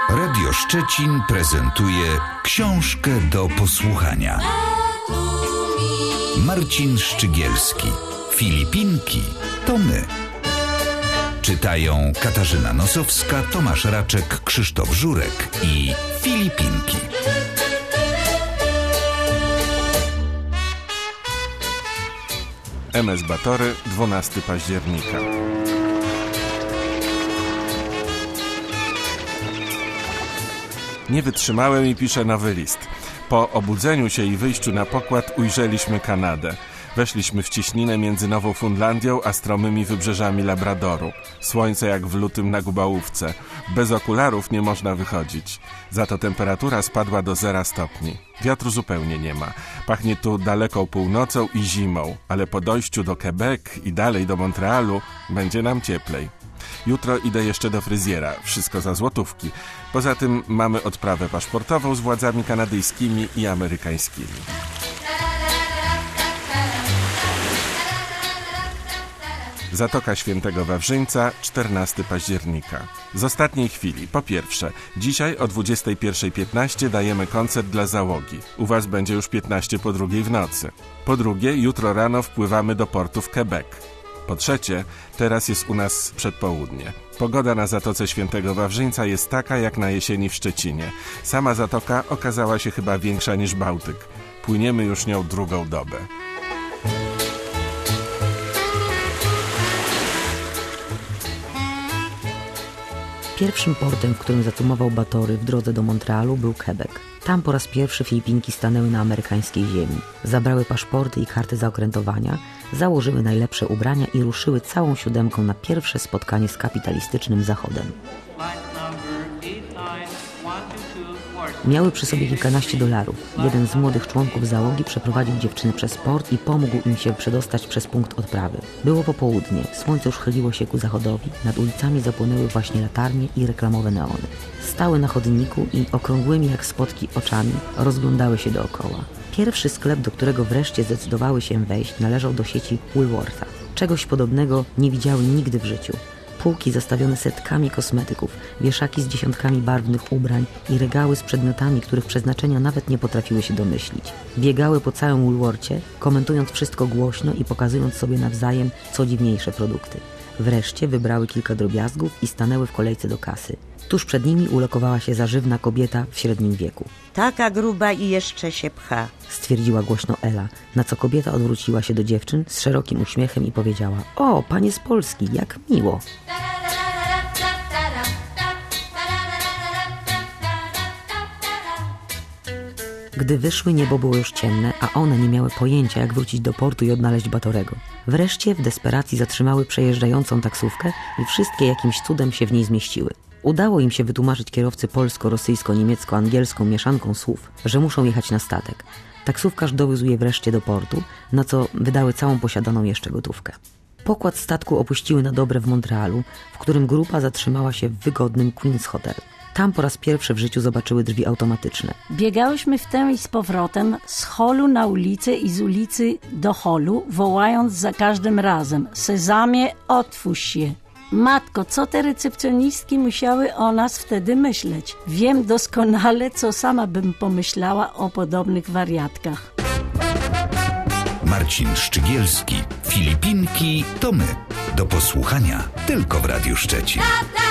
Radio Szczecin prezentuje książkę do posłuchania. Marcin Szczygielski. Filipinki to my. Czytają Katarzyna Nosowska, Tomasz Raczek, Krzysztof Żurek i Filipinki. MS Batory, 12 października. Nie wytrzymałem i piszę nowy list. Po obudzeniu się i wyjściu na pokład ujrzeliśmy Kanadę. Weszliśmy w cieśninę między Nową Fundlandią a stromymi wybrzeżami Labradoru. Słońce jak w lutym na Gubałówce. Bez okularów nie można wychodzić. Za to temperatura spadła do 0 stopni. Wiatru zupełnie nie ma. Pachnie tu daleką północą i zimą, ale po dojściu do Quebec i dalej do Montrealu będzie nam cieplej. Jutro idę jeszcze do fryzjera. Wszystko za złotówki. Poza tym mamy odprawę paszportową z władzami kanadyjskimi i amerykańskimi. Zatoka Świętego Wawrzyńca, 14 października. Z ostatniej chwili. Po pierwsze, dzisiaj o 21:15 dajemy koncert dla załogi. U was będzie już 15 po 2 w nocy. Po drugie, jutro rano wpływamy do portu w Quebec. Po trzecie, teraz jest u nas przedpołudnie. Pogoda na Zatoce Świętego Wawrzyńca jest taka jak na jesieni w Szczecinie. Sama zatoka okazała się chyba większa niż Bałtyk. Płyniemy już nią drugą dobę. Pierwszym portem, w którym zatrzymował Batory w drodze do Montrealu, był Quebec. Tam po raz pierwszy Filipinki stanęły na amerykańskiej ziemi. Zabrały paszporty i karty zaokrętowania, założyły najlepsze ubrania i ruszyły całą 7 na pierwsze spotkanie z kapitalistycznym Zachodem. Miały przy sobie kilkanaście dolarów. Jeden z młodych członków załogi przeprowadził dziewczyny przez port i pomógł im się przedostać przez punkt odprawy. Było popołudnie, słońce już chyliło się ku zachodowi, nad ulicami zapłonęły właśnie latarnie i reklamowe neony. Stały na chodniku i okrągłymi jak spotki oczami rozglądały się dookoła. Pierwszy sklep, do którego wreszcie zdecydowały się wejść, należał do sieci Woolwortha. Czegoś podobnego nie widziały nigdy w życiu. Półki zastawione setkami kosmetyków, wieszaki z dziesiątkami barwnych ubrań i regały z przedmiotami, których przeznaczenia nawet nie potrafiły się domyślić. Biegały po całym Woolworthie, komentując wszystko głośno i pokazując sobie nawzajem co dziwniejsze produkty. Wreszcie wybrały kilka drobiazgów i stanęły w kolejce do kasy. Tuż przed nimi ulokowała się zażywna kobieta w średnim wieku. Taka gruba i jeszcze się pcha, stwierdziła głośno Ela, na co kobieta odwróciła się do dziewczyn z szerokim uśmiechem i powiedziała: o, panie z Polski, jak miło. Gdy wyszły, niebo było już ciemne, a one nie miały pojęcia, jak wrócić do portu i odnaleźć Batorego. Wreszcie w desperacji zatrzymały przejeżdżającą taksówkę i wszystkie jakimś cudem się w niej zmieściły. Udało im się wytłumaczyć kierowcy polsko-rosyjsko-niemiecko-angielską mieszanką słów, że muszą jechać na statek. Taksówkarz dowiózł je wreszcie do portu, na co wydały całą posiadaną jeszcze gotówkę. Pokład statku opuściły na dobre w Montrealu, w którym grupa zatrzymała się w wygodnym Queen's Hotel. Tam po raz pierwszy w życiu zobaczyły drzwi automatyczne. Biegałyśmy w tę i z powrotem, z holu na ulicę i z ulicy do holu, wołając za każdym razem: Sezamie, otwórz się! Matko, co te recepcjonistki musiały o nas wtedy myśleć? Wiem doskonale, co sama bym pomyślała o podobnych wariatkach. Marcin Szczygielski. Filipinki to my. Do posłuchania tylko w Radiu Szczecin.